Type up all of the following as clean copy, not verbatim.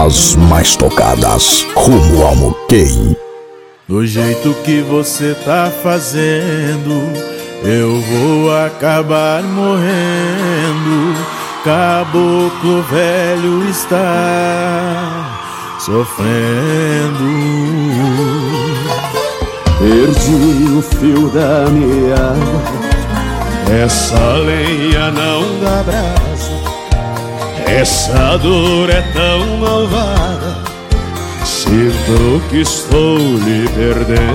As mais tocadas, rumo ao Moquém. Do jeito que você tá fazendo, eu vou acabar morrendo. Caboclo velho está sofrendo. Perdi o fio da meada, essa lenha não dá brasa, essa dor é tão malvada, sinto que estou lhe perdendo.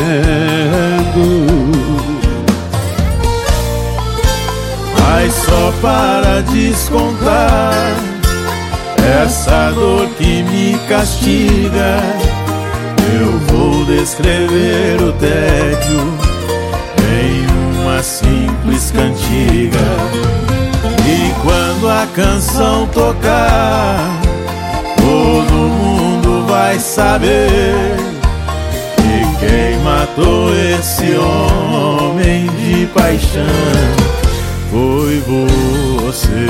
Mas só para descontar essa dor que me castiga, eu vou descrever o tédio em uma simples cantiga. E quando a canção tocar, todo mundo vai saber que quem matou esse homem de paixão foi você.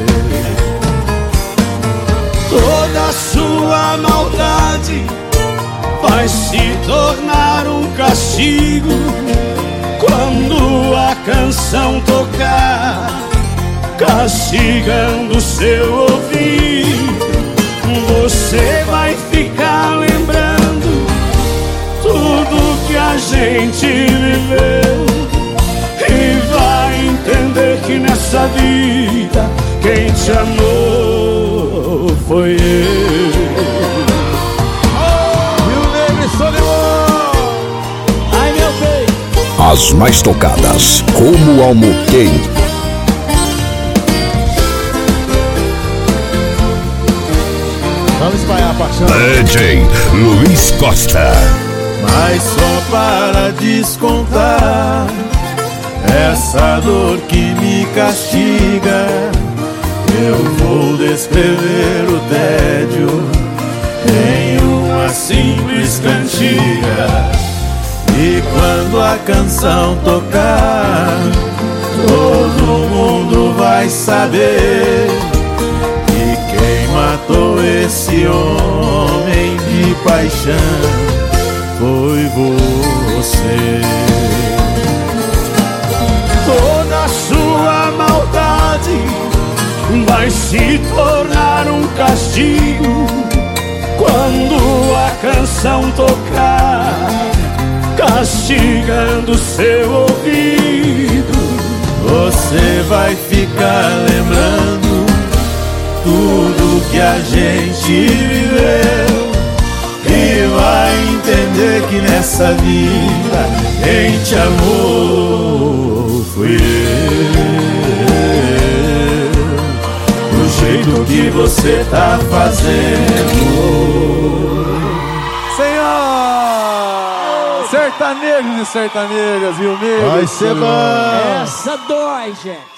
Toda sua maldade vai se tornar um castigo quando a canção tocar, castigando seu ouvido. Você vai ficar lembrando tudo que a gente viveu e vai entender que nessa vida quem te amou foi eu. Ai meu bem. As mais tocadas, rumo ao Moquém. Vamos espalhar a paixão. DJ Luiz Costa. Mas só para descontar essa dor que me castiga, eu vou descrever o tédio em uma simples cantiga. E quando a canção tocar, todo mundo vai saber que quem matou esse homem de paixão foi você. Toda sua maldade vai se tornar um castigo quando a canção tocar, castigando seu ouvido. Você vai ficar lembrando tudo que a gente viveu e vai entender que nessa vida quem te amou fui eu. Do jeito que você tá fazendo, Senhor! Sertanejos e sertanejas, viu mesmo? vai ser bom. Essa dói, gente.